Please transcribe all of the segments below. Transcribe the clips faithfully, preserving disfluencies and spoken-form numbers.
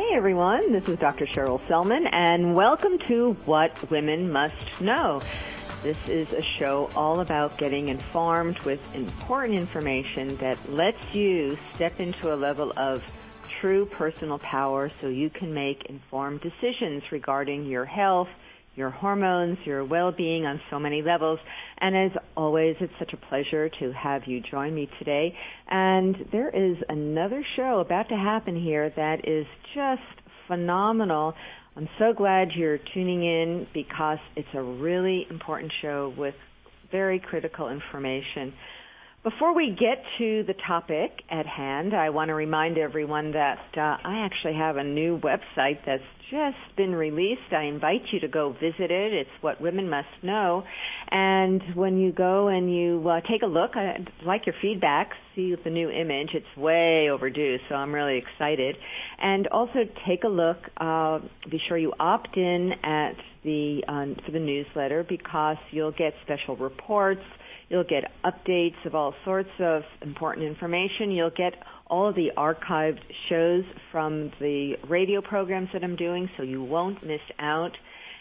Hi, everyone. This is Doctor Cheryl Selman, and welcome to What Women Must Know. This is a show all about getting informed with important information that lets you step into a level of true personal power so you can make informed decisions regarding your health, your hormones, your well-being on so many levels. And as always, it's such a pleasure to have you join me today. And there is another show about to happen here that is just phenomenal. I'm so glad you're tuning in because it's a really important show with very critical information. Before we get to the topic at hand, I want to remind everyone that uh, I actually have a new website that's just been released. I invite you to go visit it. It's What Women Must Know. And when you go and you uh, take a look, I'd like your feedback, see the new image. It's way overdue, so I'm really excited. And also take a look. Uh, be sure you opt in at the um, for the newsletter because you'll get special reports. You'll get updates of all sorts of important information. You'll get all of the archived shows from the radio programs that I'm doing, so you won't miss out.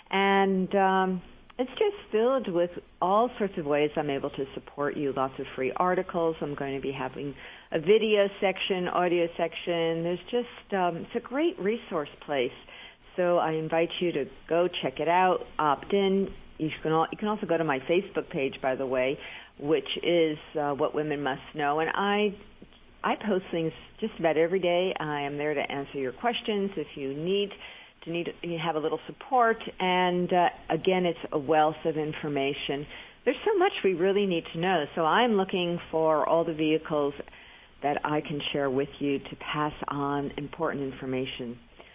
And um, it's just filled with all sorts of ways I'm able to support you. Lots of free articles. I'm going to be having a video section, audio section. There's just, um, it's a great resource place. So I invite you to go check it out, opt in. You can, all, you can also go to my Facebook page, by the way, which is uh, What Women Must Know. And I I post things just about every day. I am there to answer your questions if you need to need you have a little support. And uh, again, it's a wealth of information. There's so much we really need to know. So I'm looking for all the vehicles that I can share with you to pass on important information.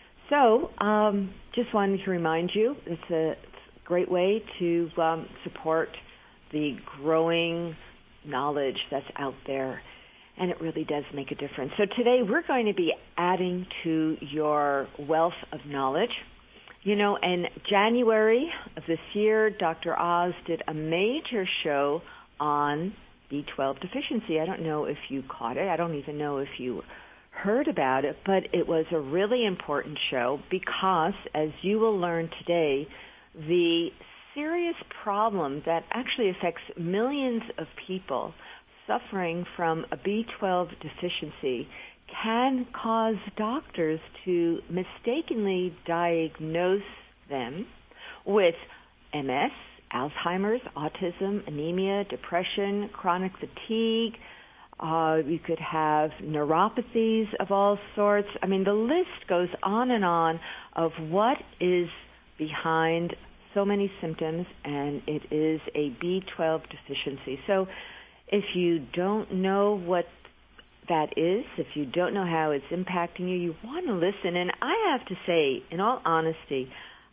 So um, just wanted to remind you, it's a great way to um, support the growing knowledge that's out there, and it really does make a difference. So today we're going to be adding to your wealth of knowledge. You know, in January of this year, Doctor Oz did a major show on B twelve deficiency. I don't know if you caught it. I don't even know if you heard about it, but it was a really important show because, as you will learn today, the serious problem that actually affects millions of people suffering from a B twelve deficiency can cause doctors to mistakenly diagnose them with M S, Alzheimer's, autism, anemia, depression, chronic fatigue. Uh, you could have neuropathies of all sorts. I mean, the list goes on and on of what is behind so many symptoms, and it is a B twelve deficiency. So if you don't know what that is, if you don't know how it's impacting you, you want to listen. And I have to say, in all honesty,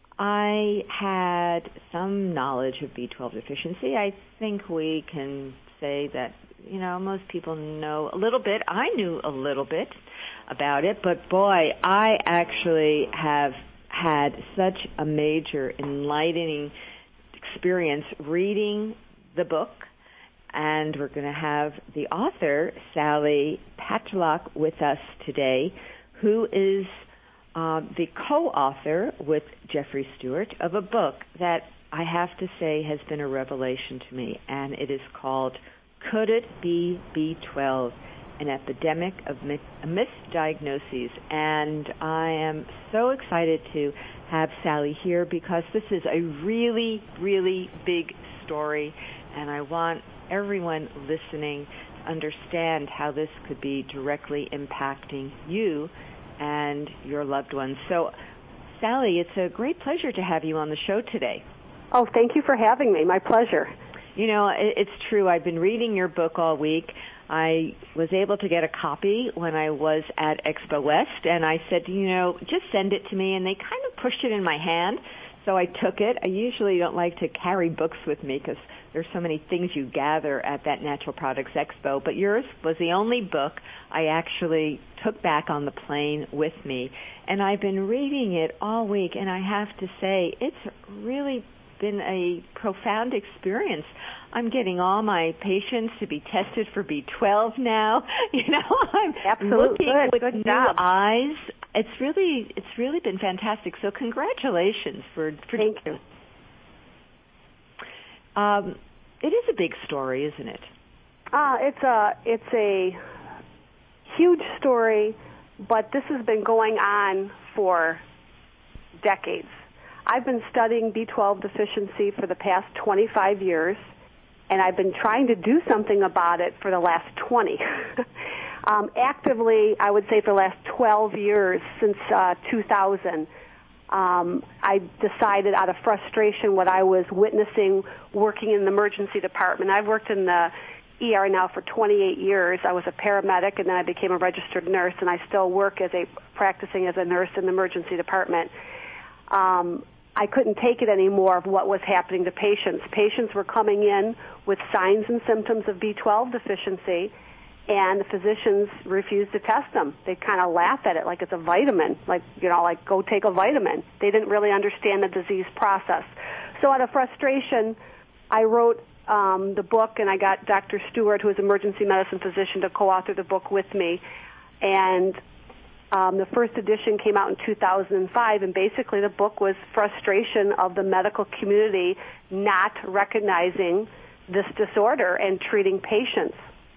I had some knowledge of B twelve deficiency. I think we can say that, you know, most people know a little bit. I knew a little bit about it, but boy, I actually have had such a major enlightening experience reading the book, and we're going to have the author, Sally Patlock, with us today, who is uh, the co-author with Jeffrey Stewart of a book that I have to say has been a revelation to me, and it is called Could It Be B twelve? An Epidemic of Misdiagnoses. And I am so excited to have Sally here because this is a really, really big story, and I want everyone listening to understand how this could be directly impacting you and your loved ones. So, Sally, it's a great pleasure to have you on the show today. Oh, thank you for having me. My pleasure. You know, it's true. I've been reading your book all week. I was able to get a copy when I was at Expo West, and I said, you know, just send it to me, and they kind of pushed it in my hand, so I took it. I usually don't like to carry books with me because there's so many things you gather at that Natural Products Expo, but yours was the only book I actually took back on the plane with me, and I've been reading it all week, and I have to say, it's really been a profound experience. I'm getting all my patients to be tested for B twelve now. You know, I'm Absolutely. looking Good. with Good new job. eyes. It's really, it's really been fantastic. So congratulations for, for Thank you. Um, it is a big story, isn't it? Uh, it's a it's a huge story, but this has been going on for decades. I've been studying B twelve deficiency for the past twenty-five years, and I've been trying to do something about it for the last twenty. um, actively, I would say for the last twelve years, since uh, two thousand. Um, I decided out of frustration what I was witnessing working in the emergency department. I've worked in the E R now for twenty-eight years. I was a paramedic, and then I became a registered nurse, and I still work as a practicing as a nurse in the emergency department. Um, I couldn't take it anymore of what was happening to patients. Patients were coming in with signs and symptoms of B twelve deficiency, and the physicians refused to test them. They kind of laugh at it like it's a vitamin, like, you know, like go take a vitamin. They didn't really understand the disease process. So out of frustration, I wrote um, the book, and I got Doctor Stewart, who is an emergency medicine physician, to co-author the book with me. And um, the first edition came out in two thousand five, and basically the book was frustration of the medical community not recognizing this disorder and treating patients.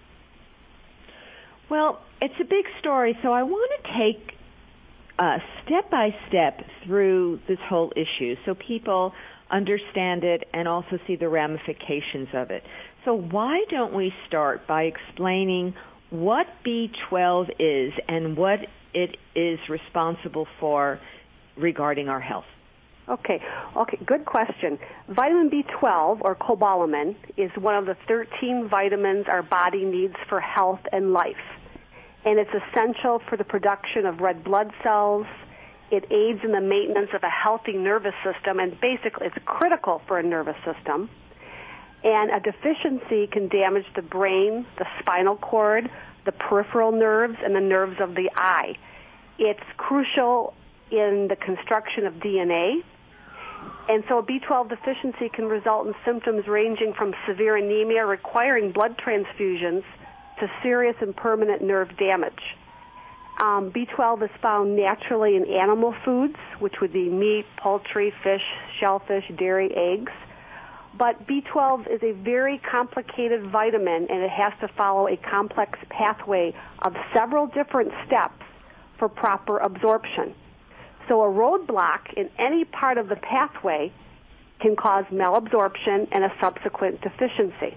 Well, it's a big story, so I want to take uh, step by step through this whole issue so people understand it and also see the ramifications of it. So why don't we start by explaining what B twelve is and what it is responsible for regarding our health? Okay, okay, good question. Vitamin B twelve, or cobalamin, is one of the thirteen vitamins our body needs for health and life. And it's essential for the production of red blood cells. It aids in the maintenance of a healthy nervous system, and basically it's critical for a nervous system. And a deficiency can damage the brain, the spinal cord, the peripheral nerves, and the nerves of the eye. It's crucial in the construction of D N A. And so a B twelve deficiency can result in symptoms ranging from severe anemia requiring blood transfusions to serious and permanent nerve damage. Um, B twelve is found naturally in animal foods, which would be meat, poultry, fish, shellfish, dairy, eggs. But B twelve is a very complicated vitamin, and it has to follow a complex pathway of several different steps for proper absorption. So a roadblock in any part of the pathway can cause malabsorption and a subsequent deficiency.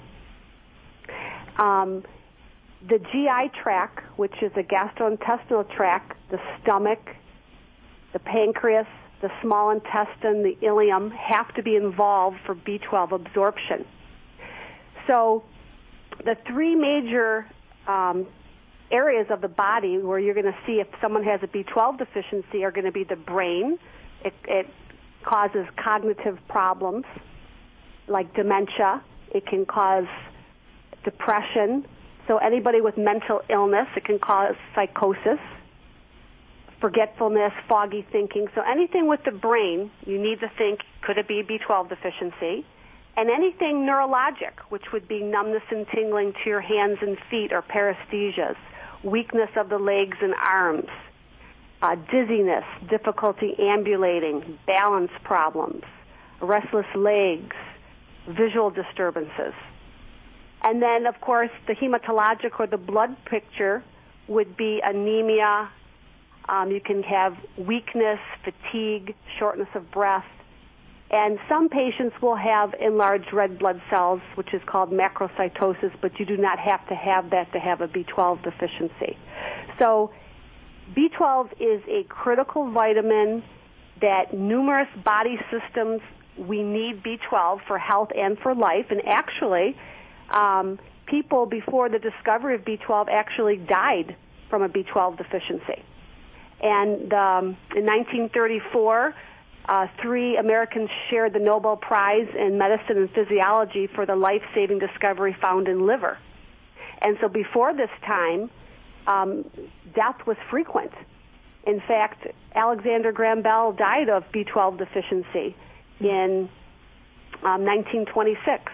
Um, the G I tract, which is the gastrointestinal tract, the stomach, the pancreas, the small intestine, the ileum, have to be involved for B twelve absorption. So the three major um, areas of the body where you're going to see if someone has a B twelve deficiency are going to be the brain. It, it causes cognitive problems like dementia. It can cause depression. So anybody with mental illness, it can cause psychosis, forgetfulness, foggy thinking. So anything with the brain, you need to think, could it be B twelve deficiency? And anything neurologic, which would be numbness and tingling to your hands and feet or paresthesias, weakness of the legs and arms, uh, dizziness, difficulty ambulating, balance problems, restless legs, visual disturbances. And then, of course, the hematologic or the blood picture would be anemia. Um, you can have weakness, fatigue, shortness of breath. And some patients will have enlarged red blood cells, which is called macrocytosis, but you do not have to have that to have a B twelve deficiency. So B twelve is a critical vitamin that numerous body systems, we need B twelve for health and for life. And actually, um, people before the discovery of B twelve actually died from a B twelve deficiency. And um, in nineteen thirty-four, Uh, three Americans shared the Nobel Prize in Medicine and Physiology for the life-saving discovery found in liver. And so before this time, um, death was frequent. In fact, Alexander Graham Bell died of B twelve deficiency in um, nineteen twenty-six.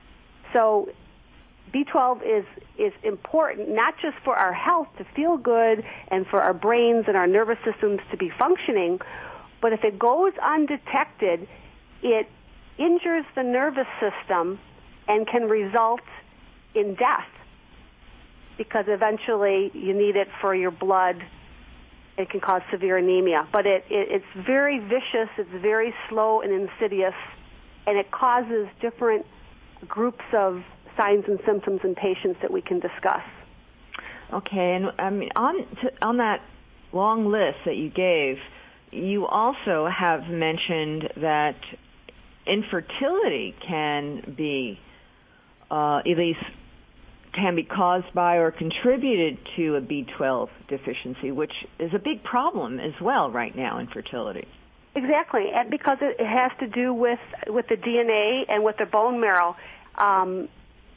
So B twelve is, is important not just for our health to feel good and for our brains and our nervous systems to be functioning, but if it goes undetected, it injures the nervous system and can result in death, because eventually you need it for your blood. It can cause severe anemia. But it, it, it's very vicious, it's very slow and insidious, and it causes different groups of signs and symptoms in patients that we can discuss. Okay, and I mean, on, to, on that long list that you gave, you also have mentioned that infertility can be, uh, at least can be caused by or contributed to a B twelve deficiency, which is a big problem as well right now, infertility. Exactly, and because it has to do with, with the D N A and with the bone marrow. Um,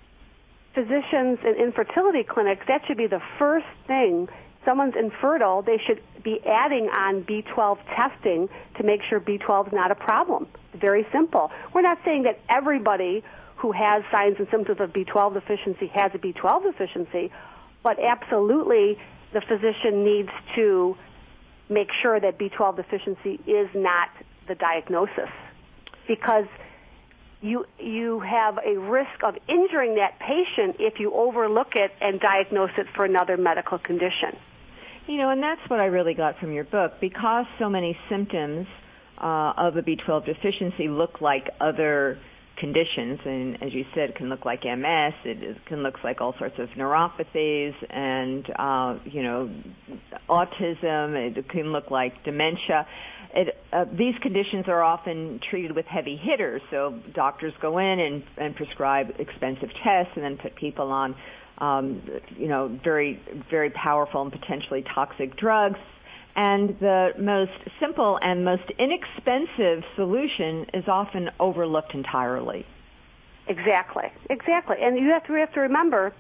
physicians in infertility clinics, that should be the first thing. Someone's infertile, they should be adding on B twelve testing to make sure B twelve is not a problem. Very simple. We're not saying that everybody who has signs and symptoms of B twelve deficiency has a B twelve deficiency, but absolutely the physician needs to make sure that B twelve deficiency is not the diagnosis, because you you have a risk of injuring that patient if you overlook it and diagnose it for another medical condition. You know, and that's what I really got from your book, because so many symptoms uh, of a B twelve deficiency look like other conditions, and as you said, it can look like M S, it is, can look like all sorts of neuropathies and, uh, you know, autism, it can look like dementia. It, uh, these conditions are often treated with heavy hitters, so doctors go in and, and prescribe expensive tests and then put people on, um, you know, very, very powerful and potentially toxic drugs. And the most simple and most inexpensive solution is often overlooked entirely. Exactly, exactly. And you have to, you have to remember,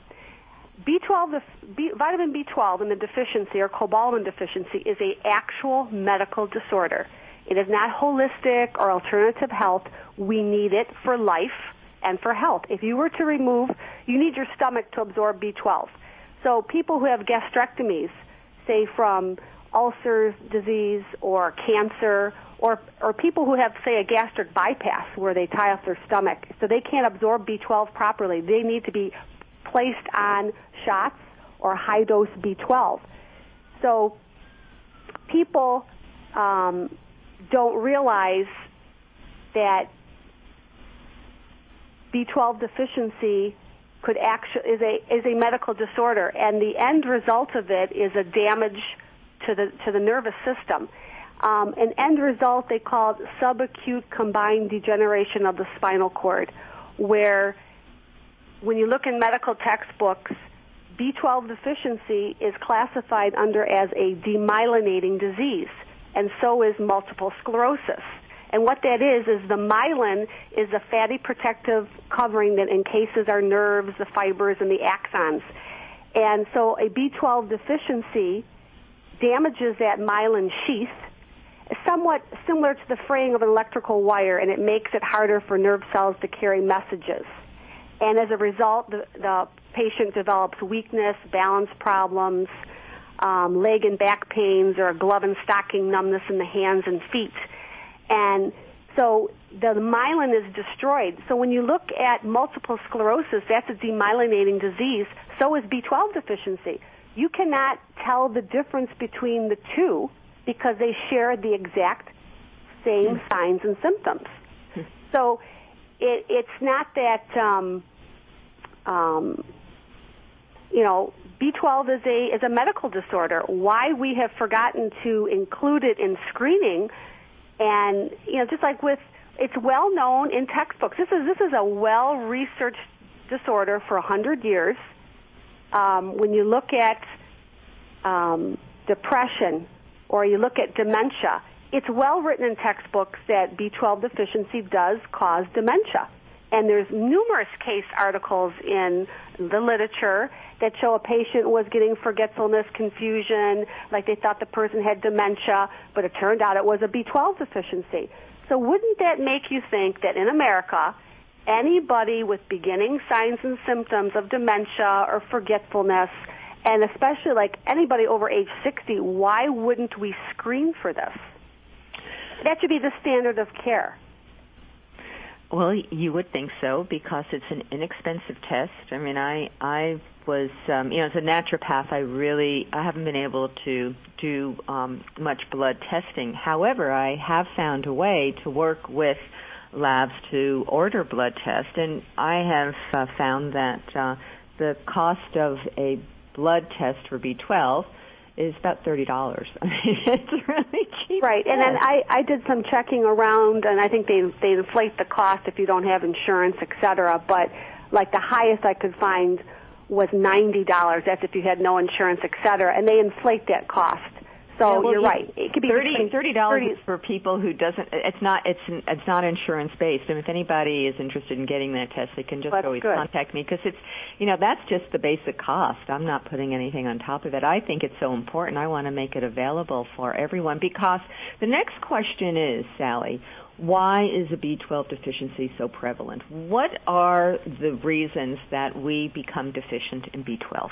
B twelve, B, vitamin B twelve in the deficiency or cobalamin deficiency is an actual medical disorder. It is not holistic or alternative health. We need it for life and for health. If you were to remove, you need your stomach to absorb B twelve. So people who have gastrectomies, say from ulcers disease or cancer, or or people who have, say, a gastric bypass where they tie up their stomach, so they can't absorb B twelve properly. They need to be placed on shots or high-dose B twelve. So people um, don't realize that B twelve deficiency could actually is a is a medical disorder, and the end result of it is a damage to the to the nervous system. Um, an end result they call subacute combined degeneration of the spinal cord, where when you look in medical textbooks, B twelve deficiency is classified under as a demyelinating disease, and so is multiple sclerosis. And what that is, is the myelin is a fatty protective covering that encases our nerves, the fibers, and the axons. And so a B twelve deficiency damages that myelin sheath, somewhat similar to the fraying of an electrical wire, and it makes it harder for nerve cells to carry messages. And as a result, the, the patient develops weakness, balance problems, um, leg and back pains, or glove and stocking numbness in the hands and feet. And so the myelin is destroyed. So when you look at multiple sclerosis, that's a demyelinating disease. So is B twelve deficiency. You cannot tell the difference between the two because they share the exact same signs and symptoms. So it, it's not that, um, um, you know, B twelve is a is a medical disorder. Why we have forgotten to include it in screening, and you know, just like with, it's well known in textbooks. This is this is a well researched disorder for a hundred years. Um, when you look at um, depression or you look at dementia, it's well written in textbooks that B twelve deficiency does cause dementia. And there's numerous case articles in the literature that show a patient was getting forgetfulness, confusion, like they thought the person had dementia, but it turned out it was a B twelve deficiency. So wouldn't that make you think that in America, anybody with beginning signs and symptoms of dementia or forgetfulness, and especially like anybody over age sixty, why wouldn't we screen for this? That should be the standard of care. Well, you would think so because it's an inexpensive test. I mean, I I was, um, you know, as a naturopath, I really I haven't been able to do um, much blood testing. However, I have found a way to work with labs to order blood tests, and I have uh, found that uh, the cost of a blood test for B twelve is about thirty dollars. I mean, it's really cheap. Right, and then I, I did some checking around, and I think they they inflate the cost if you don't have insurance, et cetera. But like the highest I could find was ninety dollars. That's if you had no insurance, et cetera. And they inflate that cost. So yeah, well, you're right. It could be thirty dollars for people who doesn't. It's not. It's it's not insurance based. And if anybody is interested in getting that test, they can just that's always good. contact me because it's, you know, that's just the basic cost. I'm not putting anything on top of it. I think it's so important. I want to make it available for everyone because the next question is, Sally, why is a B twelve deficiency so prevalent? What are the reasons that we become deficient in B twelve?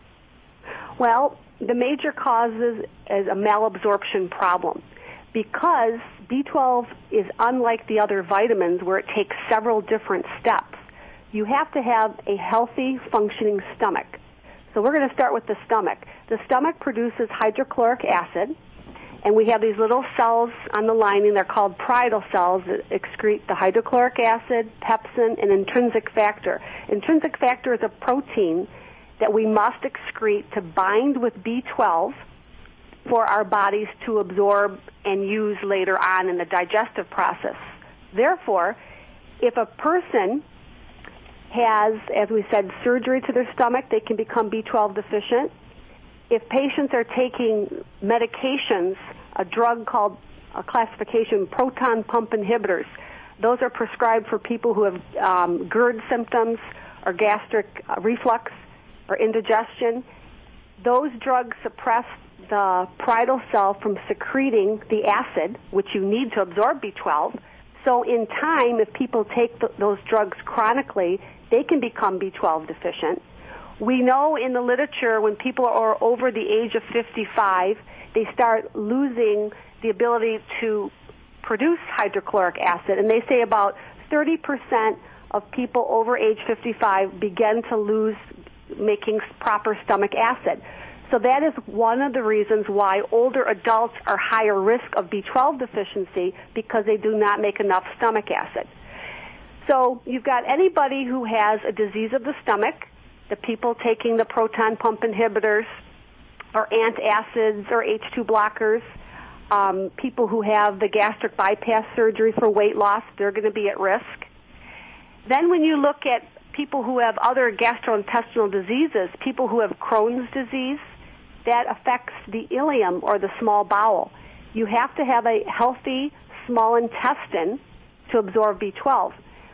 Well, the major causes is a malabsorption problem because B twelve is unlike the other vitamins where it takes several different steps. You have to have a healthy, functioning stomach. So we're going to start with the stomach. The stomach produces hydrochloric acid, and we have these little cells on the lining. They're called parietal cells that excrete the hydrochloric acid, pepsin, and intrinsic factor. Intrinsic factor is a protein that we must excrete to bind with B twelve for our bodies to absorb and use later on in the digestive process. Therefore, if a person has, as we said, surgery to their stomach, they can become B twelve deficient. If patients are taking medications, a drug called a classification proton pump inhibitors, those are prescribed for people who have um, GERD symptoms or gastric uh, reflux or indigestion. Those drugs suppress the parietal cell from secreting the acid, which you need to absorb B twelve. So in time, if people take th- those drugs chronically, they can become B twelve deficient. We know in the literature when people are over the age of fifty-five, they start losing the ability to produce hydrochloric acid, and they say about thirty percent of people over age fifty-five begin to lose making proper stomach acid. So that is one of the reasons why older adults are higher risk of B twelve deficiency because they do not make enough stomach acid. So you've got anybody who has a disease of the stomach, the people taking the proton pump inhibitors or antacids or H two blockers, um, people who have the gastric bypass surgery for weight loss, they're going to be at risk. Then when you look at people who have other gastrointestinal diseases, people who have Crohn's disease, that affects the ileum or the small bowel. You have to have a healthy small intestine to absorb B twelve.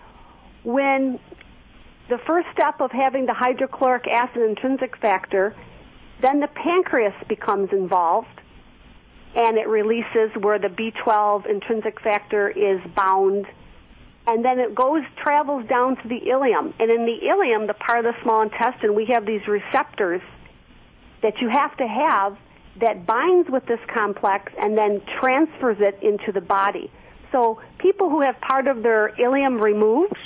When the first step of having the hydrochloric acid intrinsic factor, then the pancreas becomes involved, and it releases where the B twelve intrinsic factor is bound, and then it goes, travels down to the ileum. And in the ileum, the part of the small intestine, we have these receptors that you have to have that binds with this complex and then transfers it into the body. So people who have part of their ileum removed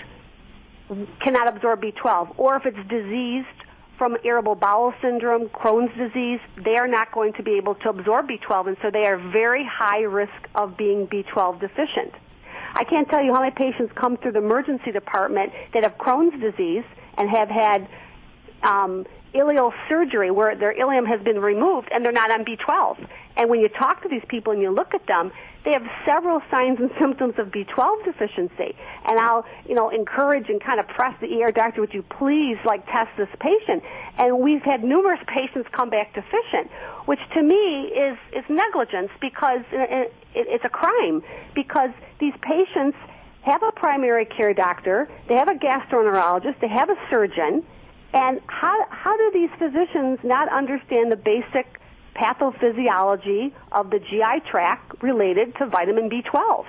cannot absorb B twelve. Or if it's diseased from irritable bowel syndrome, Crohn's disease, they are not going to be able to absorb B twelve, and so they are very high risk of being B twelve deficient. I can't tell you how many patients come through the emergency department that have Crohn's disease and have had um, ileal surgery where their ileum has been removed and they're not on B twelve. And when you talk to these people and you look at them, they have several signs and symptoms of B twelve deficiency. And I'll, you know, encourage and kind of press the E R doctor, would you please, like, test this patient? And we've had numerous patients come back deficient, which to me is, is negligence because it, it, it's a crime, because these patients have a primary care doctor, they have a gastroenterologist, they have a surgeon, and how how do these physicians not understand the basic pathophysiology of the G I tract related to vitamin B twelve?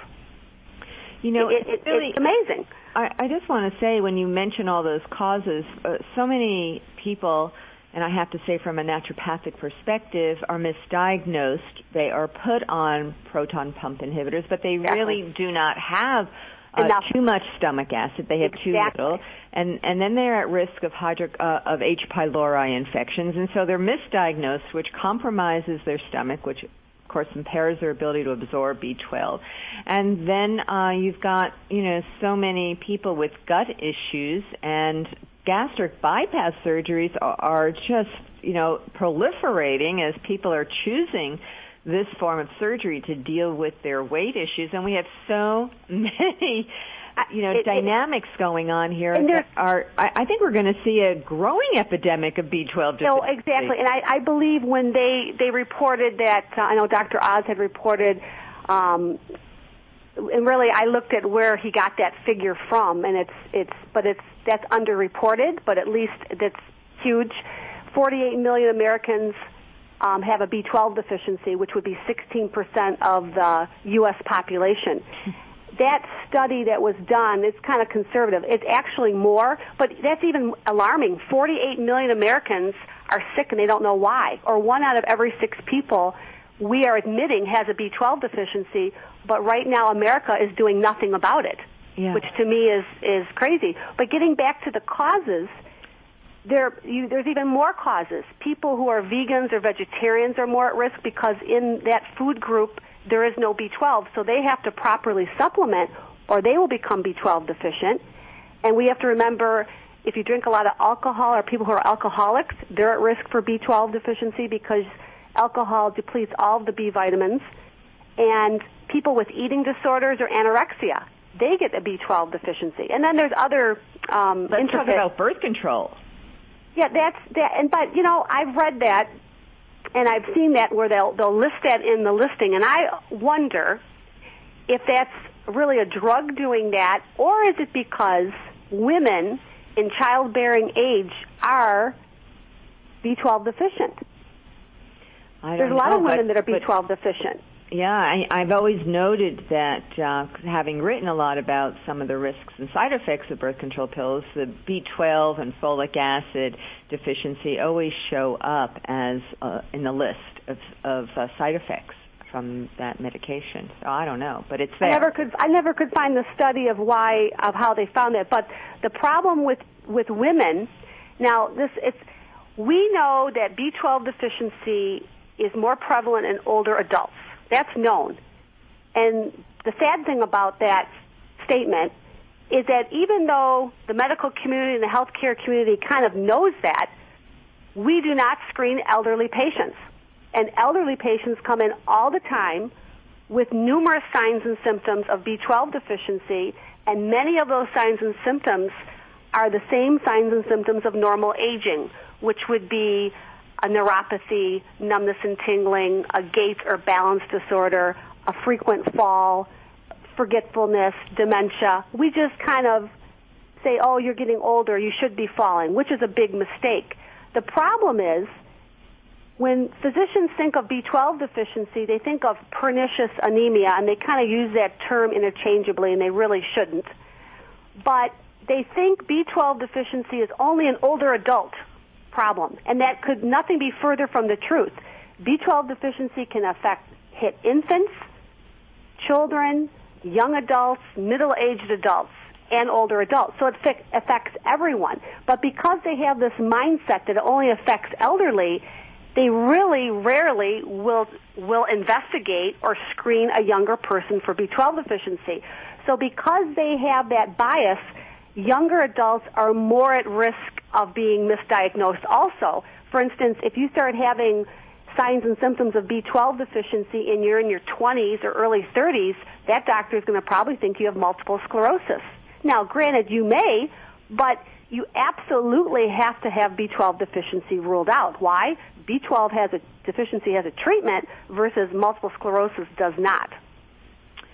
You know, it, it, really, it's amazing. I, I just want to say, when you mention all those causes, uh, so many people, and I have to say from a naturopathic perspective, are misdiagnosed. They are put on proton pump inhibitors, but they Exactly. really do not have uh, too much stomach acid. They have exactly. too little, and and then they're at risk of hydro, uh, of H. pylori infections, and so they're misdiagnosed, which compromises their stomach, which of course impairs their ability to absorb B twelve. And then uh, you've got, you know, so many people with gut issues, and gastric bypass surgeries are, are just, you know, proliferating as people are choosing this form of surgery to deal with their weight issues. And we have so many, you know, it, dynamics it, going on here that are, I, I think we're going to see a growing epidemic of B twelve deficiency. No, exactly. And I, I believe when they, they reported that, uh, I know Doctor Oz had reported, um, and really I looked at where he got that figure from, and it's, it's, but it's, that's underreported, but at least that's huge. forty-eight million Americans um, have a B twelve deficiency, which would be sixteen percent of the U S population. That study that was done, it's kind of conservative. It's actually more, but that's even alarming. forty-eight million Americans are sick and they don't know why. Or one out of every six people we are admitting has a B twelve deficiency, but right now America is doing nothing about it, yeah. which to me is, is crazy. But getting back to the causes, there, you, there's even more causes. People who are vegans or vegetarians are more at risk because in that food group there is no B twelve, so they have to properly supplement or they will become B twelve deficient. And we have to remember, if you drink a lot of alcohol or people who are alcoholics, they're at risk for B twelve deficiency because alcohol depletes all of the B vitamins. And people with eating disorders or anorexia, they get a B twelve deficiency. And then there's other um, Let's intricate... talk about birth control. Yeah, that's that. And but you know, I've read that, and I've seen that where they'll they'll list that in the listing, and I wonder if that's really a drug doing that, or is it because women in childbearing age are B twelve deficient? I don't There's a lot know, of women but, that are B twelve deficient. Yeah, I, I've always noted that, uh, having written a lot about some of the risks and side effects of birth control pills, the B twelve and folic acid deficiency always show up as uh, in the list of, of uh, side effects from that medication. So I don't know, but it's there. I never could. I never could find the study of why of how they found that. But the problem with with women now, this it's we know that B twelve deficiency is more prevalent in older adults. That's known. And the sad thing about that statement is that even though the medical community and the healthcare community kind of knows that, we do not screen elderly patients. And elderly patients come in all the time with numerous signs and symptoms of B twelve deficiency, and many of those signs and symptoms are the same signs and symptoms of normal aging, which would be a neuropathy, numbness and tingling, a gait or balance disorder, a frequent fall, forgetfulness, dementia. We just kind of say, oh, you're getting older, you should be falling, which is a big mistake. The problem is when physicians think of B twelve deficiency, they think of pernicious anemia, and they kind of use that term interchangeably, and they really shouldn't. But they think B twelve deficiency is only an older adult problem, and that could nothing be further from the truth. B twelve deficiency can affect hit infants, children, young adults, middle-aged adults, and older adults. So it affects everyone. But because they have this mindset that it only affects elderly, they really rarely will will investigate or screen a younger person for B twelve deficiency. So because they have that bias, younger adults are more at risk of being misdiagnosed also. For instance, if you start having signs and symptoms of B twelve deficiency and you're in your twenties or early thirties, that doctor is going to probably think you have multiple sclerosis. Now, granted, you may, but you absolutely have to have B twelve deficiency ruled out. Why? B twelve has a deficiency has a treatment versus multiple sclerosis does not.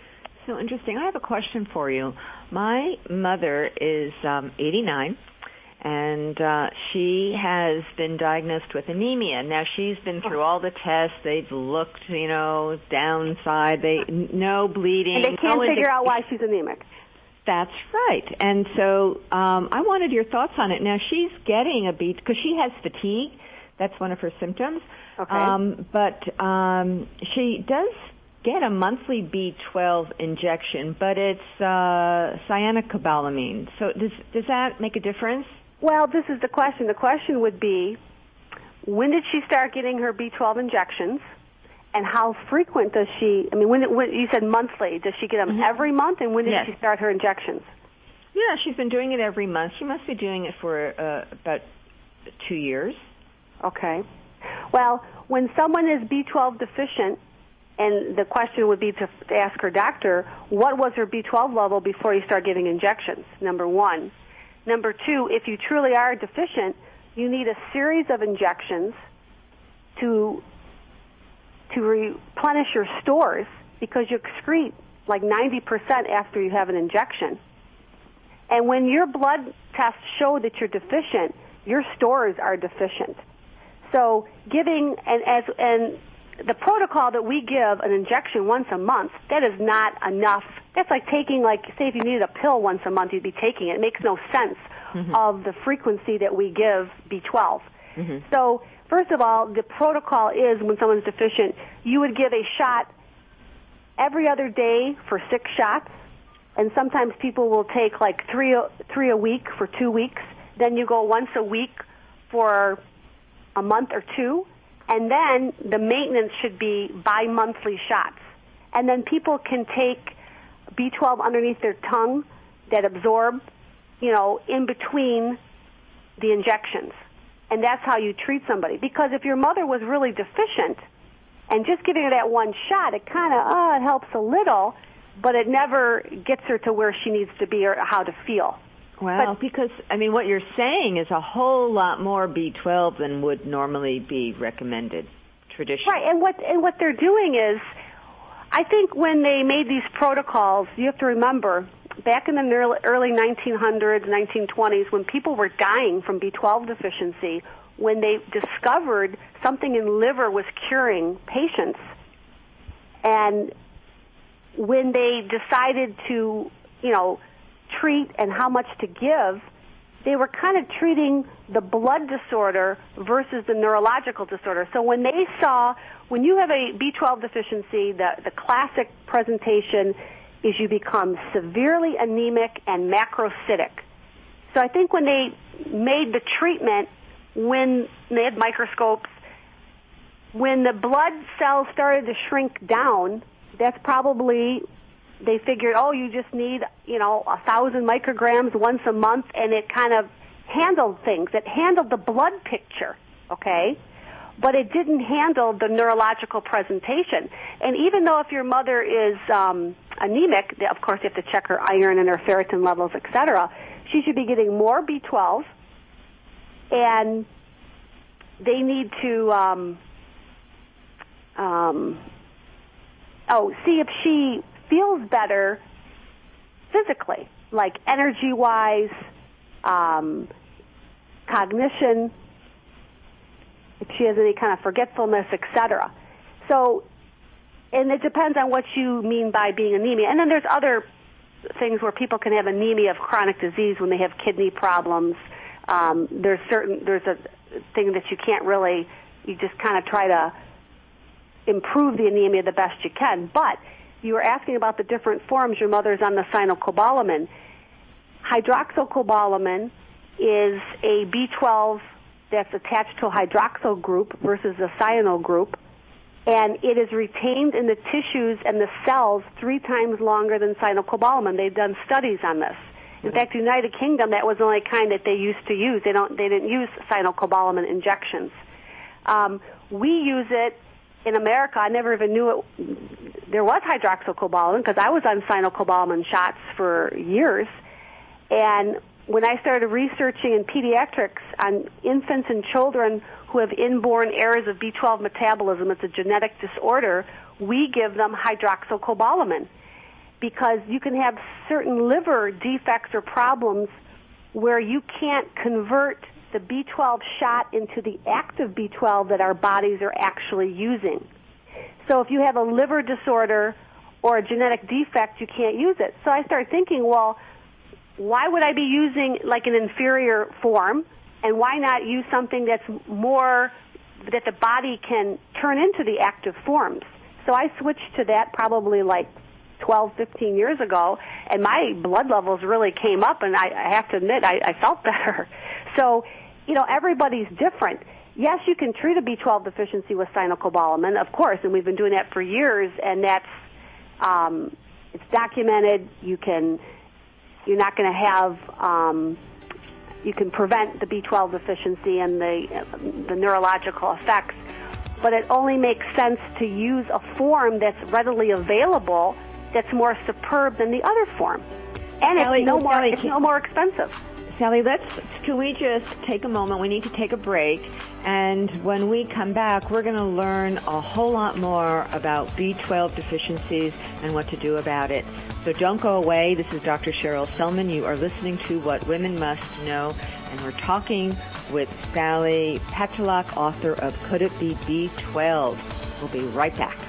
so interesting. I have a question for you. My mother is um, eighty-nine, and uh, she has been diagnosed with anemia. Now, she's been through all the tests. They've looked, you know, downside. They no bleeding. And they can't no figure indic- out why she's anemic. That's right. And so um, I wanted your thoughts on it. Now, she's getting a B, because she has fatigue. That's one of her symptoms. Okay. Um, but um, she does get a monthly B twelve injection, but it's uh, cyanocobalamin. So does does that make a difference? Well, this is the question. The question would be, when did she start getting her B twelve injections, and how frequent does she, I mean, when, when you said monthly, does she get them mm-hmm. every month, and when did yes. she start her injections? Yeah, she's been doing it every month. She must be doing it for uh, about two years. Okay. Well, when someone is B twelve deficient, and the question would be to, to ask her doctor, what was her B twelve level before you start giving injections, number one. Number two, if you truly are deficient, you need a series of injections to to replenish your stores, because you excrete like ninety percent after you have an injection. And when your blood tests show that you're deficient, your stores are deficient. So giving, and as and the protocol that we give an injection once a month, that is not enough. That's like taking, like, say if you needed a pill once a month, you'd be taking it. It makes no sense mm-hmm. of the frequency that we give B twelve. Mm-hmm. So first of all, the protocol is when someone's deficient, you would give a shot every other day for six shots, and sometimes people will take like three, three a week for two weeks. Then you go once a week for a month or two, and then the maintenance should be bi-monthly shots. And then people can take B twelve underneath their tongue that absorb, you know, in between the injections. And that's how you treat somebody. Because if your mother was really deficient and just giving her that one shot, it kind of, oh, it helps a little, but it never gets her to where she needs to be or how to feel. Well, but, because, I mean, what you're saying is a whole lot more B twelve than would normally be recommended traditionally. Right, and what, and what they're doing is, I think when they made these protocols, you have to remember, back in the early nineteen hundreds, nineteen twenties, when people were dying from B twelve deficiency, when they discovered something in liver was curing patients, and when they decided to, you know, treat and how much to give, they were kind of treating the blood disorder versus the neurological disorder. So when they saw, when you have a B twelve deficiency, the, the classic presentation is you become severely anemic and macrocytic. So I think when they made the treatment, when they had microscopes, when the blood cells started to shrink down, that's probably, they figured, oh, you just need, you know, a thousand micrograms once a month, and it kind of handled things. It handled the blood picture, okay? But it didn't handle the neurological presentation. And even though if your mother is um, anemic, of course you have to check her iron and her ferritin levels, et cetera, she should be getting more B twelve, and they need to, um, um, oh, see if she feels better physically, like energy-wise, um, cognition, if she has any kind of forgetfulness, et cetera. So, and it depends on what you mean by being anemia. And then there's other things where people can have anemia of chronic disease when they have kidney problems. Um, there's certain, there's a thing that you can't really, you just kind of try to improve the anemia the best you can. But you were asking about the different forms. Your mother's on the cyanocobalamin. Hydroxycobalamin is a B twelve that's attached to a hydroxyl group versus a cyano group, and it is retained in the tissues and the cells three times longer than cyanocobalamin. They've done studies on this. In fact, United Kingdom, that was the only kind that they used to use. They don't. They didn't use cyanocobalamin injections. Um, we use it in America. I never even knew it. There was hydroxycobalamin because I was on cyanocobalamin shots for years. And when I started researching in pediatrics on infants and children who have inborn errors of B twelve metabolism, it's a genetic disorder, we give them hydroxycobalamin. because you can have certain liver defects or problems where you can't convert the B twelve shot into the active B twelve that our bodies are actually using. So if you have a liver disorder or a genetic defect, you can't use it. So I started thinking, well, why would I be using like an inferior form, and why not use something that's more, that the body can turn into the active forms? So I switched to that probably like twelve, fifteen years ago, and my blood levels really came up, and I, I have to admit, I, I felt better. So, you know, everybody's different. Yes, you can treat a B twelve deficiency with cyanocobalamin, of course, and we've been doing that for years, and that's, um, it's documented. You can, you're not going to have, um, you can prevent the B twelve deficiency and the, the neurological effects, but it only makes sense to use a form that's readily available that's more superb than the other form. And Sally, it's no more, Sally, it's no more expensive. Sally, let's, can we just take a moment? We need to take a break. And when we come back, we're going to learn a whole lot more about B twelve deficiencies and what to do about it. So don't go away. This is Doctor Cheryl Selman. You are listening to What Women Must Know. And we're talking with Sally Petrylak, author of Could It Be B twelve? We'll be right back.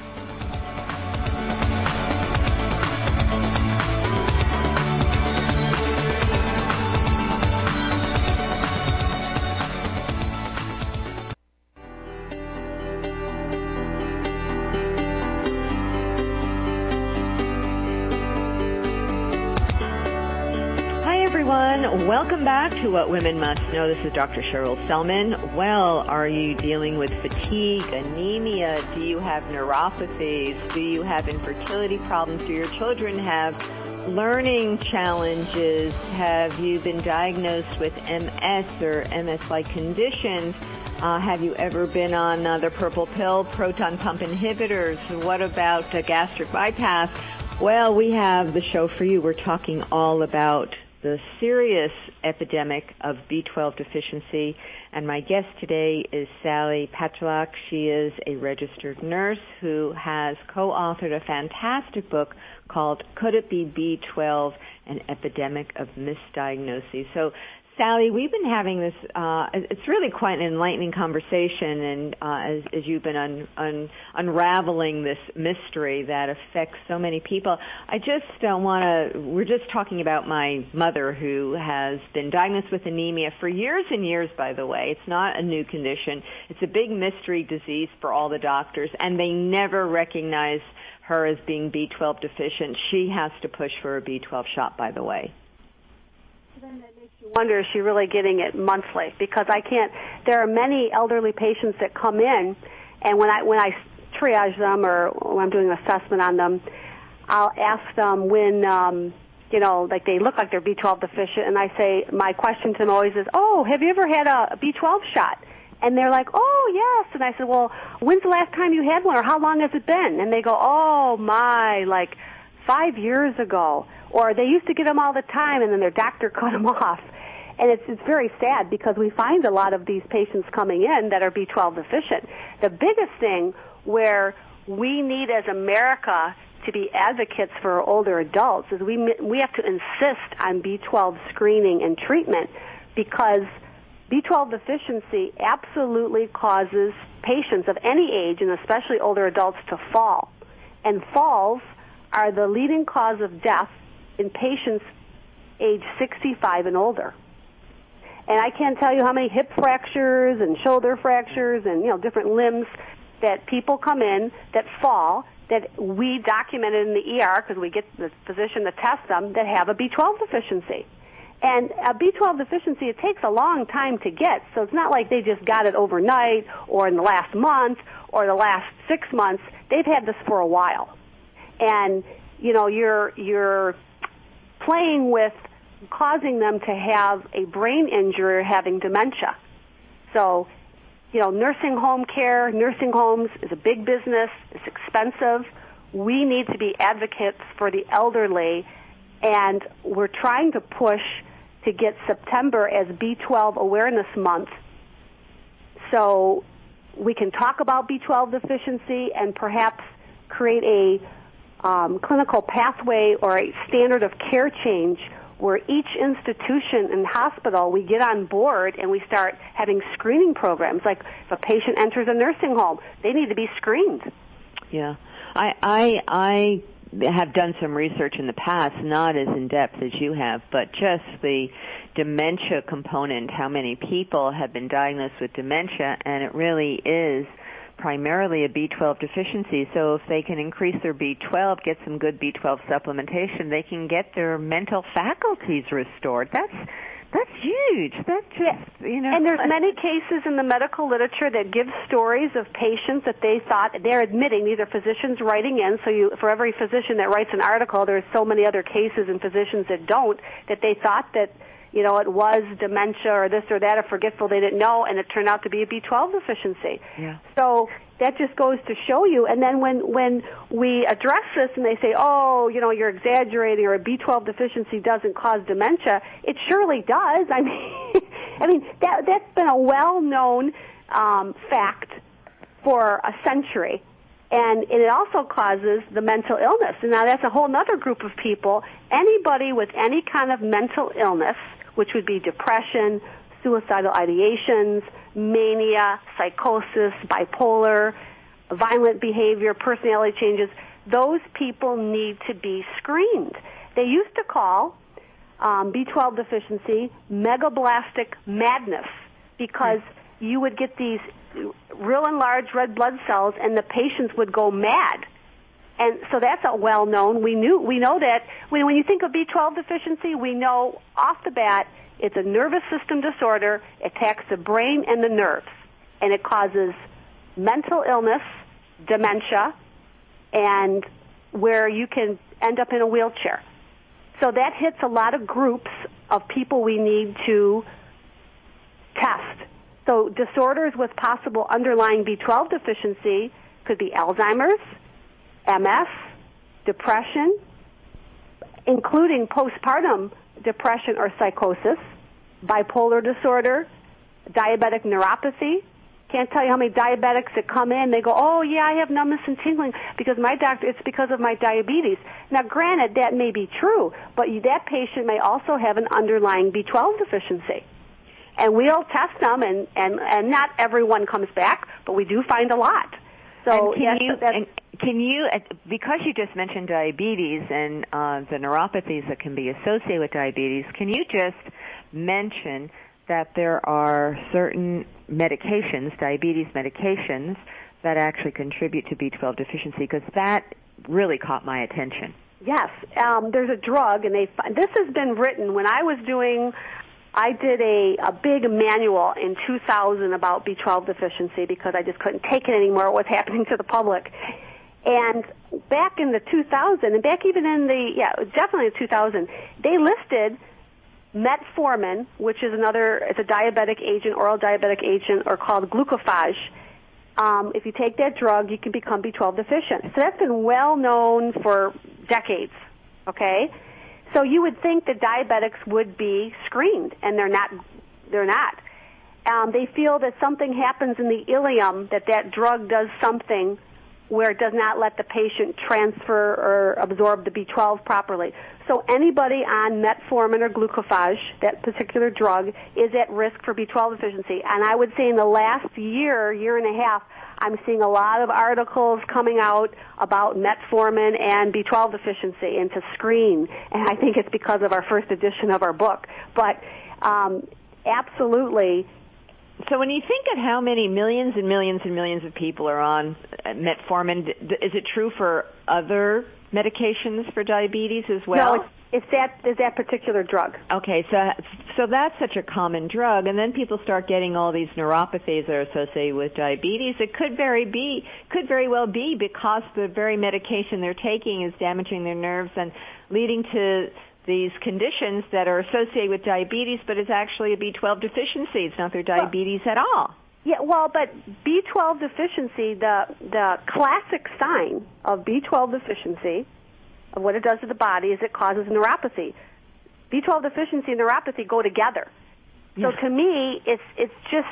Welcome back to What Women Must Know. This is Doctor Cheryl Selman. Well, are you dealing with fatigue, anemia? Do you have neuropathies? Do you have infertility problems? Do your children have learning challenges? Have you been diagnosed with M S or M S-like conditions? Uh, have you ever been on uh, the purple pill, proton pump inhibitors? What about uh, gastric bypass? Well, we have the show for you. We're talking all about the serious epidemic of B twelve deficiency, and my guest today is Sally Petrylak. She is a registered nurse who has co-authored a fantastic book called Could It Be B twelve? An Epidemic of Misdiagnosis. So, Sally, we've been having this, uh, it's really quite an enlightening conversation, and uh, as, as you've been un, un, unraveling this mystery that affects so many people, I just don't want to, we're just talking about my mother who has been diagnosed with anemia for years and years, by the way. It's not a new condition. It's a big mystery disease for all the doctors, and they never recognize her as being B twelve deficient. She has to push for a B twelve shot, by the way. Then that makes you wonder, is she really getting it monthly? Because I can't, there are many elderly patients that come in, and when I when I triage them or when I'm doing an assessment on them, I'll ask them when, um, you know, like they look like they're B twelve deficient, and I say, my question to them always is, oh, have you ever had a B twelve shot? And they're like, oh, yes. And I said, well, when's the last time you had one, or how long has it been? And they go, oh, my, like five years ago. Or they used to get them all the time, and then their doctor cut them off. And it's, it's very sad because we find a lot of these patients coming in that are B twelve deficient. The biggest thing where we need as America to be advocates for older adults is we we have to insist on B twelve screening and treatment, because B twelve deficiency absolutely causes patients of any age, and especially older adults, to fall. And falls are the leading cause of death in patients age sixty-five and older. And I can't tell you how many hip fractures and shoulder fractures and, you know, different limbs that people come in that fall, that we documented in the E R because we get the physician to test them, that have a B twelve deficiency. And a B twelve deficiency, it takes a long time to get, so it's not like they just got it overnight or in the last month or the last six months. They've had this for a while. And, you know, you're you're playing with causing them to have a brain injury or having dementia. So, you know, nursing home care, nursing homes is a big business. It's expensive. We need to be advocates for the elderly, and we're trying to push to get September as B twelve Awareness Month so we can talk about B twelve deficiency and perhaps create a um, clinical pathway or a standard of care change where each institution and hospital, we get on board and we start having screening programs. Like if a patient enters a nursing home, they need to be screened. Yeah. I, I, I have done some research in the past, not as in-depth as you have, but just the dementia component, how many people have been diagnosed with dementia, and it really is primarily a B twelve deficiency. So if they can increase their B twelve, get some good B twelve supplementation, they can get their mental faculties restored. That's that's huge. That's just, you know. And there's many cases in the medical literature that give stories of patients that they thought, they're admitting, these are physicians writing in, so you, for every physician that writes an article, there's so many other cases and physicians that don't, that they thought that, you know, it was dementia or this or that or forgetful, they didn't know, and it turned out to be a B twelve deficiency. Yeah. So that just goes to show you. And then when, when we address this and they say, oh, you know, you're exaggerating or a B twelve deficiency doesn't cause dementia, it surely does. I mean, I mean that, that's been a well-known um, fact for a century. And it also causes the mental illness. And now that's a whole other group of people. Anybody with any kind of mental illness, which would be depression, suicidal ideations, mania, psychosis, bipolar, violent behavior, personality changes, those people need to be screened. They used to call um, B twelve deficiency megablastic madness because you would get these real enlarged red blood cells and the patients would go mad. And so that's a well-known. We knew, we know that when, when you think of B twelve deficiency, we know off the bat it's a nervous system disorder, attacks the brain and the nerves, and it causes mental illness, dementia, and where you can end up in a wheelchair. So that hits a lot of groups of people we need to test. So disorders with possible underlying B twelve deficiency could be Alzheimer's, M S, depression, including postpartum depression or psychosis, bipolar disorder, diabetic neuropathy. Can't tell you how many diabetics that come in, they go, oh, yeah, I have numbness and tingling because my doctor, it's because of my diabetes. Now, granted, that may be true, but that patient may also have an underlying B twelve deficiency. And we'll test them, and, and, and not everyone comes back, but we do find a lot. So, and can yes, you, that's, and can you, because you just mentioned diabetes and uh, the neuropathies that can be associated with diabetes, can you just mention that there are certain medications, diabetes medications, that actually contribute to B twelve deficiency? Because that really caught my attention. Yes. Um, there's a drug, and they this has been written when I was doing, I did a, a big manual in two thousand about B twelve deficiency because I just couldn't take it anymore, what was happening to the public. And back in the two thousand, and back even in the, yeah, definitely in two thousand, they listed metformin, which is another, it's a diabetic agent, oral diabetic agent, or called glucophage. Um, if you take that drug, you can become B twelve deficient. So that's been well known for decades, okay? So you would think that diabetics would be screened, and they're not. They're not. Um, they feel that something happens in the ileum, that that drug does something where it does not let the patient transfer or absorb the B twelve properly. So anybody on metformin or glucophage, that particular drug, is at risk for B twelve deficiency. And I would say in the last year, year and a half, I'm seeing a lot of articles coming out about metformin and B twelve deficiency and to screen. And I think it's because of our first edition of our book. But um, absolutely. So when you think of how many millions and millions and millions of people are on metformin, is it true for other medications for diabetes as well? No, it's, it's that it's that particular drug. Okay, so so that's such a common drug, and then people start getting all these neuropathies that are associated with diabetes. It could very be could very well be because the very medication they're taking is damaging their nerves and leading to these conditions that are associated with diabetes, but it's actually a B twelve deficiency. It's not their diabetes well, at all. Yeah, well, but B twelve deficiency, the the classic sign of B twelve deficiency, of what it does to the body, is it causes neuropathy. B twelve deficiency and neuropathy go together. So yeah. To me, it's it's just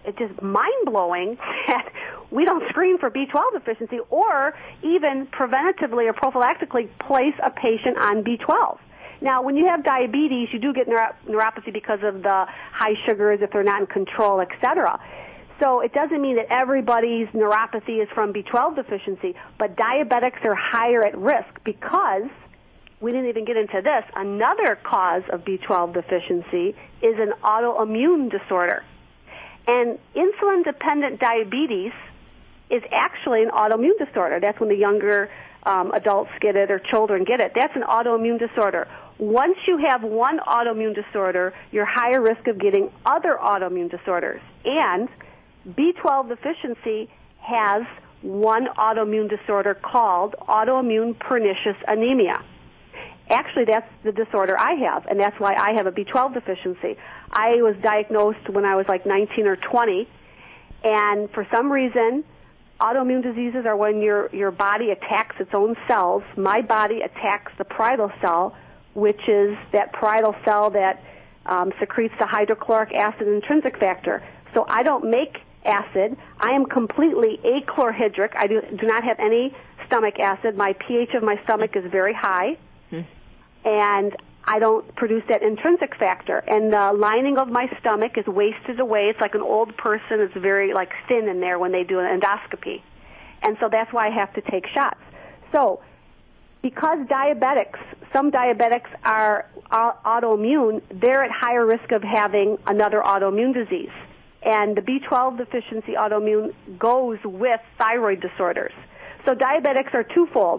it's just mind-blowing that we don't screen for B twelve deficiency or even preventatively or prophylactically place a patient on B twelve. Now, when you have diabetes, you do get neuro- neuropathy because of the high sugars if they're not in control, et cetera. So it doesn't mean that everybody's neuropathy is from B twelve deficiency, but diabetics are higher at risk because, we didn't even get into this, another cause of B twelve deficiency is an autoimmune disorder. And insulin-dependent diabetes is actually an autoimmune disorder. That's when the younger um, adults get it or children get it. That's an autoimmune disorder. Once you have one autoimmune disorder, you're higher risk of getting other autoimmune disorders. And B twelve deficiency has one autoimmune disorder called autoimmune pernicious anemia. Actually, that's the disorder I have, and that's why I have a B twelve deficiency. I was diagnosed when I was like nineteen or twenty, and for some reason, autoimmune diseases are when your, your body attacks its own cells. My body attacks the parietal cell, which is that parietal cell that um, secretes the hydrochloric acid intrinsic factor. So I don't make acid. I am completely achlorhydric. I do, do not have any stomach acid. My pH of my stomach is very high. Hmm. And I don't produce that intrinsic factor. And the lining of my stomach is wasted away. It's like an old person. It's very, like, thin in there when they do an endoscopy. And so that's why I have to take shots. So because diabetics, some diabetics are autoimmune, they're at higher risk of having another autoimmune disease. And the B twelve deficiency autoimmune goes with thyroid disorders. So diabetics are twofold.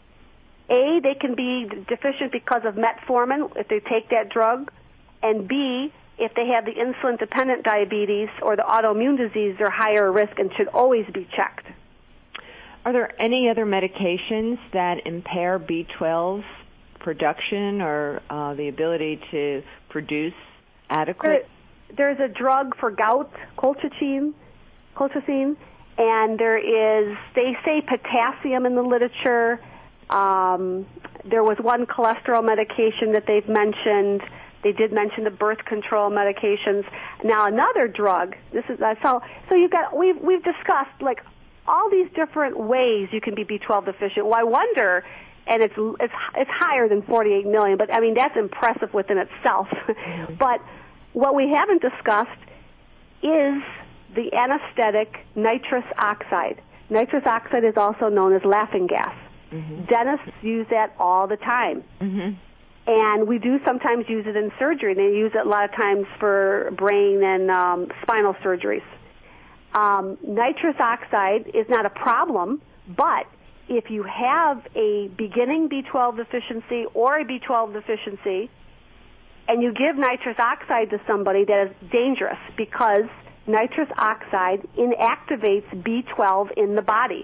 A, they can be deficient because of metformin if they take that drug, and B, if they have the insulin-dependent diabetes or the autoimmune disease, they're higher risk and should always be checked. Are there any other medications that impair B twelve production or uh, the ability to produce adequate? There, there's a drug for gout, colchicine, colchicine, and there is, they say potassium in the literature. Um, there was one cholesterol medication that they've mentioned. They did mention the birth control medications. Now another drug. This is that's all. So you've got we've we've discussed like all these different ways you can be B twelve deficient. Well, I wonder, and it's it's it's higher than forty-eight million, but I mean that's impressive within itself. Mm-hmm. But what we haven't discussed is the anesthetic nitrous oxide. Nitrous oxide is also known as laughing gas. Mm-hmm. Dentists use that all the time. Mm-hmm. And we do sometimes use it in surgery. They use it a lot of times for brain and um, spinal surgeries. Um, nitrous oxide is not a problem, but if you have a beginning B twelve deficiency or a B twelve deficiency and you give nitrous oxide to somebody, that is dangerous because nitrous oxide inactivates B twelve in the body.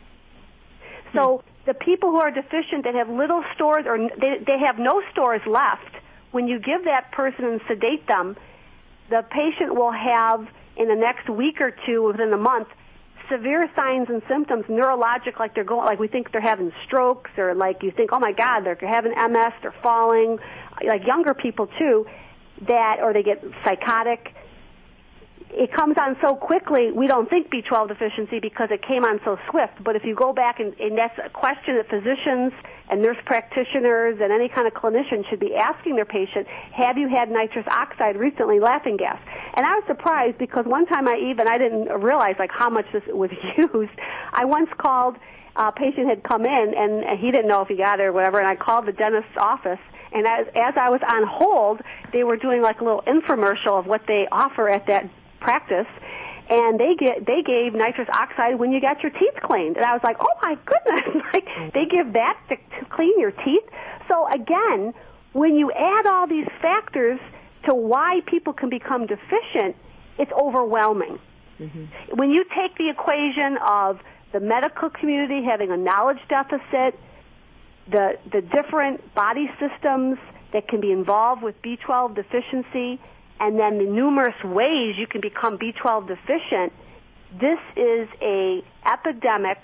So the people who are deficient that have little stores or they, they have no stores left, when you give that person and sedate them, the patient will have in the next week or two, within a month, severe signs and symptoms, neurologic, like they're going, like we think they're having strokes, or like you think, oh my God, they're having M S, they're falling, like younger people too, that, or they get psychotic. It comes on so quickly, we don't think B twelve deficiency because it came on so swift. But if you go back, and, and that's a question that physicians and nurse practitioners and any kind of clinician should be asking their patient, have you had nitrous oxide recently, laughing gas? And I was surprised because one time I even, I didn't realize like how much this was used. I once called, a patient had come in and he didn't know if he got it or whatever, and I called the dentist's office. And as, as I was on hold, they were doing like a little infomercial of what they offer at that practice, and they get they gave nitrous oxide when you got your teeth cleaned, and I was like, oh my goodness, like they give that to, to clean your teeth. So again, when you add all these factors to why people can become deficient, it's overwhelming. Mm-hmm. When you take the equation of the medical community having a knowledge deficit, the the different body systems that can be involved with B twelve deficiency, and then the numerous ways you can become B twelve deficient, this is a epidemic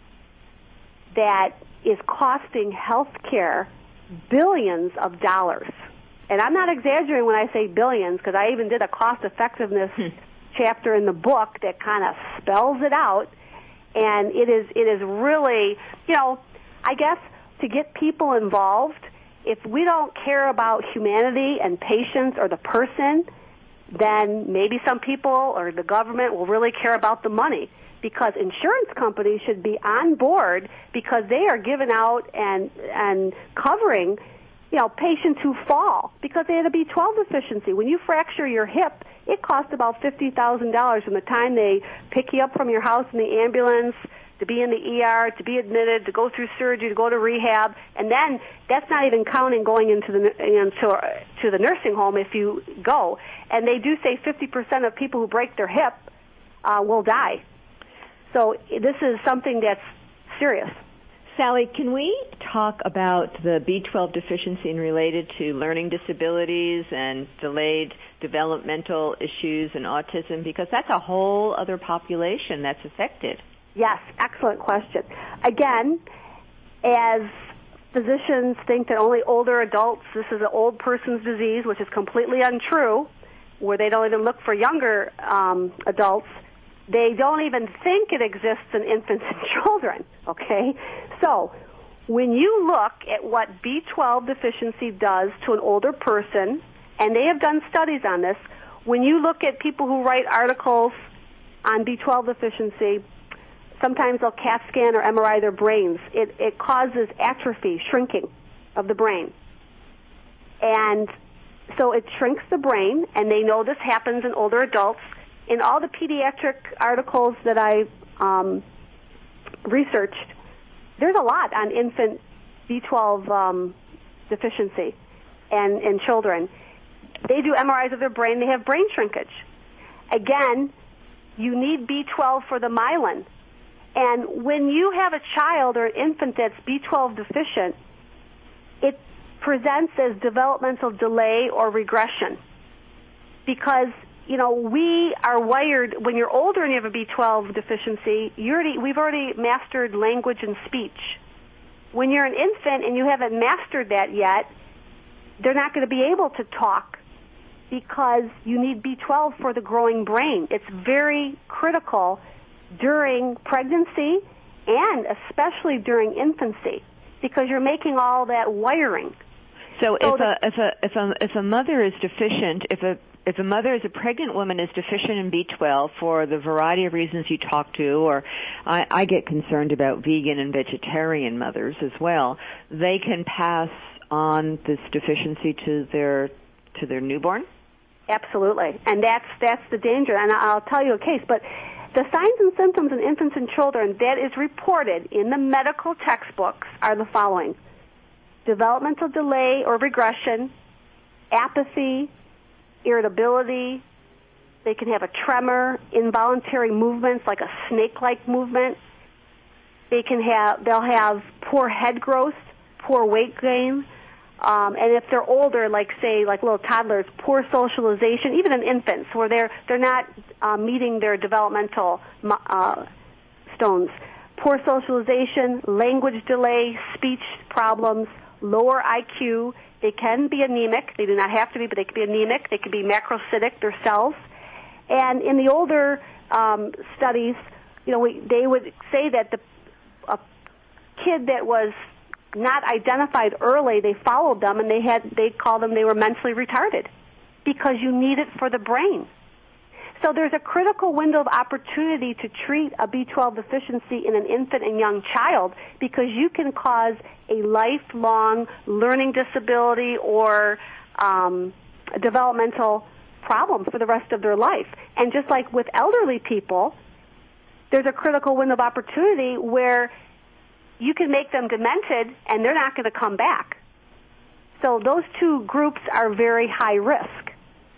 that is costing healthcare billions of dollars. And I'm not exaggerating when I say billions, because I even did a cost effectiveness chapter in the book that kind of spells it out, and it is it is really, you know, I guess to get people involved, if we don't care about humanity and patients or the person, then maybe some people or the government will really care about the money, because insurance companies should be on board because they are giving out and and covering, you know, patients who fall because they had a B twelve deficiency. When you fracture your hip, it costs about fifty thousand dollars from the time they pick you up from your house in the ambulance, to be in the E R, to be admitted, to go through surgery, to go to rehab, and then that's not even counting going into the into to the nursing home if you go. And they do say fifty percent of people who break their hip uh, will die. So this is something that's serious. Sally, can we talk about the B twelve deficiency and related to learning disabilities and delayed developmental issues and autism? Because that's a whole other population that's affected. Yes, excellent question. Again, as physicians think that only older adults, this is an old person's disease, which is completely untrue, where they don't even look for younger um, adults. They don't even think it exists in infants and children, okay? So when you look at what B twelve deficiency does to an older person, and they have done studies on this, when you look at people who write articles on B twelve deficiency, sometimes they'll CAT scan or M R I their brains. It, it causes atrophy, shrinking of the brain. And so it shrinks the brain, and they know this happens in older adults. In all the pediatric articles that I um, researched, there's a lot on infant B twelve um, deficiency and in children. They do M R Is of their brain. They have brain shrinkage. Again, you need B twelve for the myelin. And when you have a child or an infant that's B twelve deficient, it presents as developmental delay or regression. Because, you know, we are wired, when you're older and you have a B twelve deficiency, you already, we've already mastered language and speech. When you're an infant and you haven't mastered that yet, they're not going to be able to talk because you need B twelve for the growing brain. It's very critical during pregnancy and especially during infancy because you're making all that wiring. So, so if a if a if a if a mother is deficient, if a if a mother is a pregnant woman is deficient in B twelve for the variety of reasons you talk to, or I, I get concerned about vegan and vegetarian mothers as well, they can pass on this deficiency to their to their newborn? Absolutely, and that's that's the danger. And I'll tell you a case, but the signs and symptoms in infants and children that is reported in the medical textbooks are the following: developmental delay or regression, apathy, irritability. They can have a tremor, involuntary movements like a snake-like movement. They can have, they'll have poor head growth, poor weight gain, um, and if they're older, like say, like little toddlers, poor socialization, even in infants, where they're they're not uh, meeting their developmental uh, stones. Poor socialization, language delay, speech problems, lower I Q. They can be anemic. They do not have to be, but they can be anemic. They can be macrocytic, their cells. And in the older um, studies, you know, we, they would say that the a kid that was not identified early, they followed them and they had they called them they were mentally retarded because you need it for the brain. So there's a critical window of opportunity to treat a B twelve deficiency in an infant and young child because you can cause a lifelong learning disability or um, a developmental problem for the rest of their life. And just like with elderly people, there's a critical window of opportunity where you can make them demented and they're not going to come back. So those two groups are very high risk.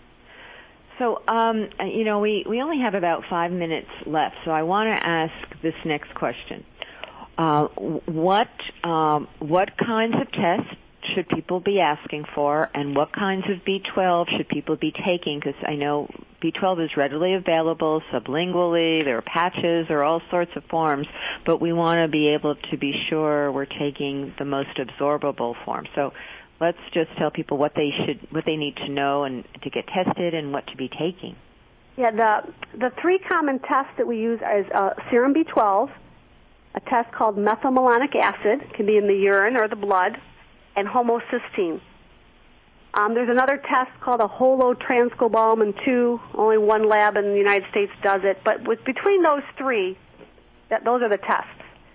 So, um, you know, we, we only have about five minutes left, so I want to ask this next question. Uh, what um, what kinds of tests should people be asking for, and what kinds of B twelve should people be taking? Because I know B twelve is readily available sublingually, there are patches, there are all sorts of forms, but we want to be able to be sure we're taking the most absorbable form. So let's just tell people what they should, what they need to know and to get tested and what to be taking. Yeah, the the three common tests that we use is uh, serum B twelve, a test called methylmalonic acid, can be in the urine or the blood, and homocysteine. Um, there's another test called a holotranscobalamin two. Only one lab in the United States does it, but with between those three, that those are the tests.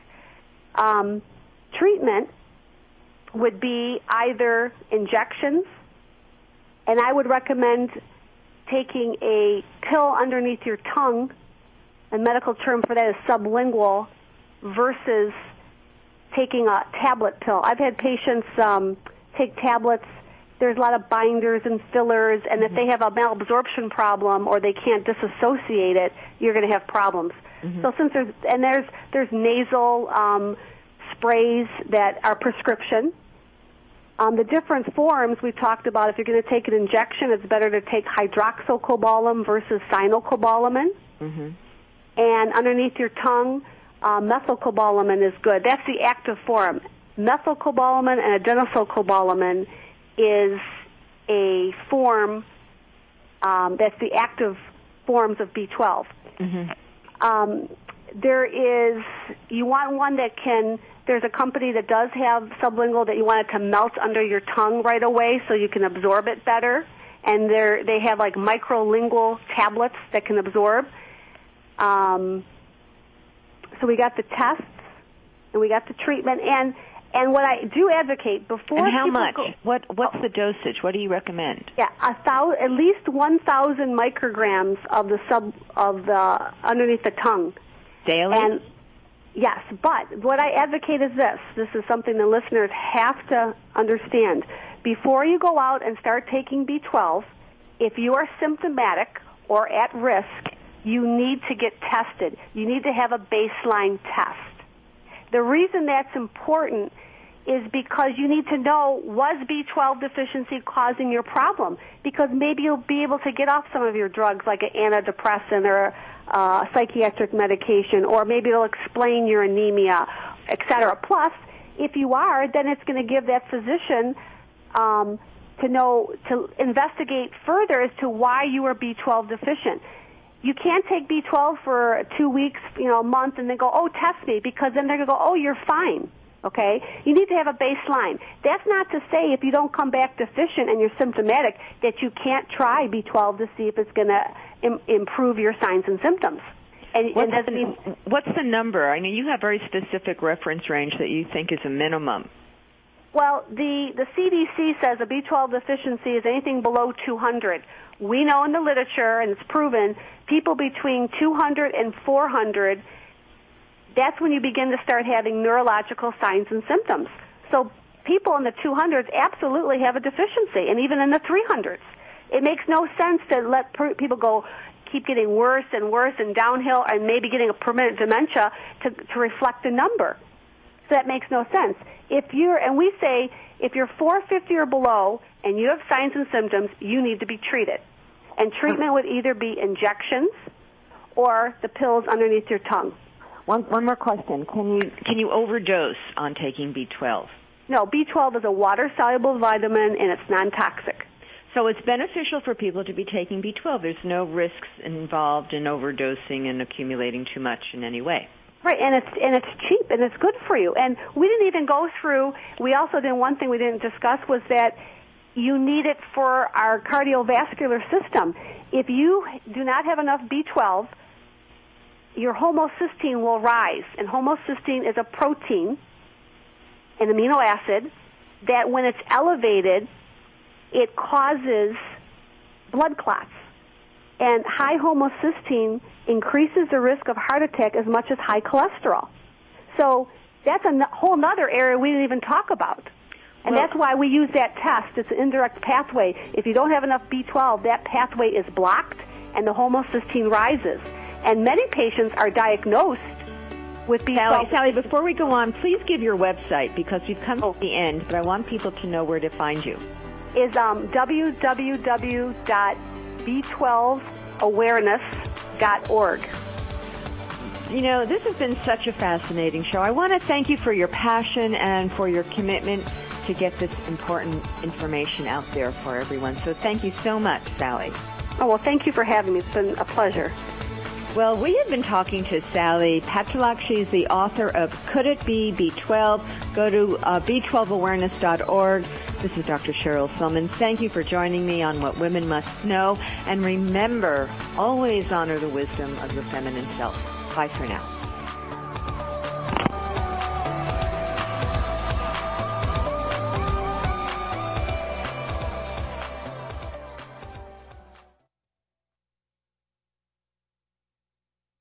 Um, treatment would be either injections, and I would recommend taking a pill underneath your tongue. A medical term for that is sublingual, versus taking a tablet pill. I've had patients um, take tablets. There's a lot of binders and fillers, and mm-hmm. if they have a malabsorption problem or they can't disassociate it, you're going to have problems. Mm-hmm. So since there's and there's there's nasal um, sprays that are prescription. Um, the different forms we've talked about, if you're going to take an injection, it's better to take hydroxycobalamin versus cyanocobalamin. Mm-hmm. And underneath your tongue, uh, methylcobalamin is good. That's the active form. Methylcobalamin and adenosylcobalamin is a form um, that's the active forms of B twelve. Mm-hmm. Um, there is, you want one that can, there's a company that does have sublingual that you want it to melt under your tongue right away so you can absorb it better. And they're, they have like microlingual tablets that can absorb. Um, so we got the tests and we got the treatment. And and what I do advocate before and how people much? Go, what what's the dosage? What do you recommend? Yeah, a thou, at least one thousand micrograms of the sub of the underneath the tongue daily. And yes, but what I advocate is this. This is something the listeners have to understand. Before you go out and start taking B twelve, if you are symptomatic or at risk, you need to get tested. You need to have a baseline test. The reason that's important is because you need to know, was B twelve deficiency causing your problem? Because maybe you'll be able to get off some of your drugs like an antidepressant or uh, psychiatric medication, or maybe it'll explain your anemia, et cetera. Plus, if you are, then it's going to give that physician um, to know, to investigate further as to why you are B twelve deficient. You can't take B twelve for two weeks, you know, a month, and then go, oh, test me, because then they're going to go, oh, you're fine, okay? You need to have a baseline. That's not to say if you don't come back deficient and you're symptomatic that you can't try B twelve to see if it's going to im- improve your signs and symptoms. And, what's, and the, mean, what's the number? I mean, you have very specific reference range that you think is a minimum. Well, the, the C D C says a B twelve deficiency is anything below two hundred. We know in the literature, and it's proven, people between two hundred and four hundred, that's when you begin to start having neurological signs and symptoms. So people in the two hundreds absolutely have a deficiency, and even in the three hundreds. It makes no sense to let per- people go, keep getting worse and worse and downhill, and maybe getting a permanent dementia to, to reflect a number. So that makes no sense. If you're, and we say, if you're four fifty or below and you have signs and symptoms, you need to be treated. And treatment would either be injections or the pills underneath your tongue. One, one more question. Can you, can you overdose on taking B twelve? No, B twelve is a water-soluble vitamin, and it's non-toxic. So it's beneficial for people to be taking B twelve. There's no risks involved in overdosing and accumulating too much in any way. Right, and it's and it's cheap, and it's good for you. And we didn't even go through, we also did one thing we didn't discuss was that you need it for our cardiovascular system. If you do not have enough B twelve, your homocysteine will rise. And homocysteine is a protein, an amino acid, that when it's elevated, it causes blood clots. And high homocysteine increases the risk of heart attack as much as high cholesterol. So that's a n- whole other area we didn't even talk about. And well, that's why we use that test. It's an indirect pathway. If you don't have enough B twelve, that pathway is blocked and the homocysteine rises. And many patients are diagnosed with B twelve. Sally, Sally, before we go on, please give your website because we've come to the end, but I want people to know where to find you. Is um, w w w dot b twelve awareness dot org. You know, this has been such a fascinating show. I want to thank you for your passion and for your commitment to get this important information out there for everyone. So thank you so much, Sally. Oh, well, thank you for having me. It's been a pleasure. Well, we have been talking to Sally Petrolak. She's the author of Could It Be B twelve? Go to uh, B twelve awareness dot org. This is Doctor Cheryl Silman. Thank you for joining me on What Women Must Know. And remember, always honor the wisdom of your feminine self. Bye for now.